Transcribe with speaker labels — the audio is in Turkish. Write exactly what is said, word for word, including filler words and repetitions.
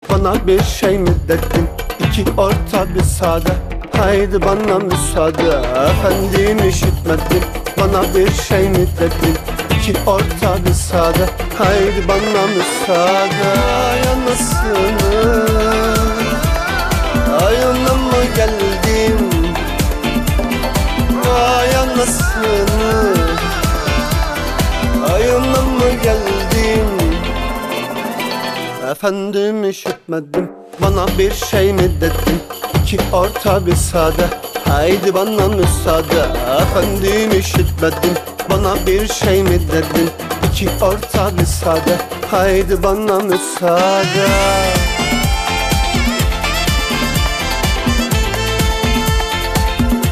Speaker 1: bana bir şey mi dedin? İki orta bir sade, haydi bana müsaade. Efendim işitmedim, bana bir şey mi dedin? İki orta bir sade, haydi bana müsaade. Yanasını ayağına mı geldim? Vay anasını ayağına mı geldim? Efendim işitmedim, bana bir şey mi dedin? İki orta bir sade, haydi bana müsaade. Efendim işitmedim, bana bir şey mi dedin? İki orta bir sade, haydi bana müsaade.